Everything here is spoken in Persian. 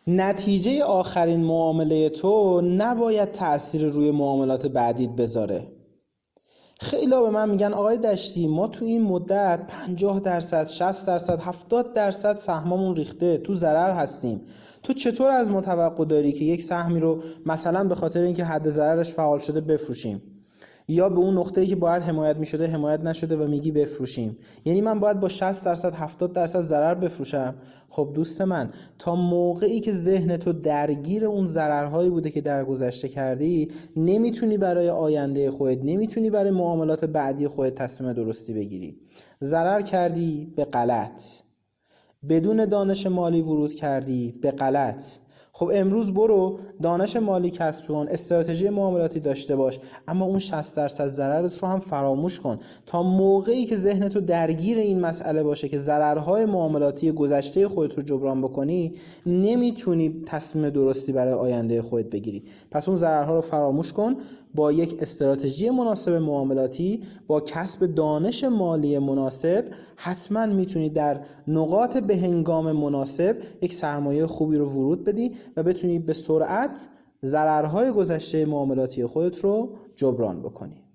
نتیجه آخرین معامله تو نباید تأثیر روی معاملات بعدیت بذاره. خیلی به من میگن آقای دشتی ما تو این مدت 50%، 60%، 70% سهممون ریخته، تو ضرر هستیم. تو چطور از ما توقع داری که یک سهمی رو مثلا به خاطر اینکه حد ضررش فعال شده بفروشیم، یا به اون نقطه‌ای که باید حمایت می‌شده حمایت نشده و میگی بفروشیم؟ یعنی من باید با 60%، 70% ضرر بفروشم؟ خب دوست من، تا موقعی که ذهن تو درگیر اون ضررهایی بوده که در گذشته کردی، نمیتونی برای آینده خودت، نمیتونی برای معاملات بعدی خودت تصمیم درستی بگیری. ضرر کردی به غلط، بدون دانش مالی ورود کردی به غلط. خب امروز برو دانش مالی کسب کن، استراتژی معاملاتی داشته باش، اما اون 60% ضررت رو هم فراموش کن تا موقعی که ذهنت رو درگیر این مسئله باشه که ضررهای معاملاتی گذشته خودت رو جبران بکنی، نمیتونی تصمیم درستی برای آینده خودت بگیری. پس اون ضررها رو فراموش کن، با یک استراتژی مناسب معاملاتی، با کسب دانش مالی مناسب، حتما میتونی در نقاط به هنگام مناسب یک سرمایه خوبی رو ورود بدی و بتونی به سرعت ضررهای گذشته معاملاتی خودت رو جبران بکنی.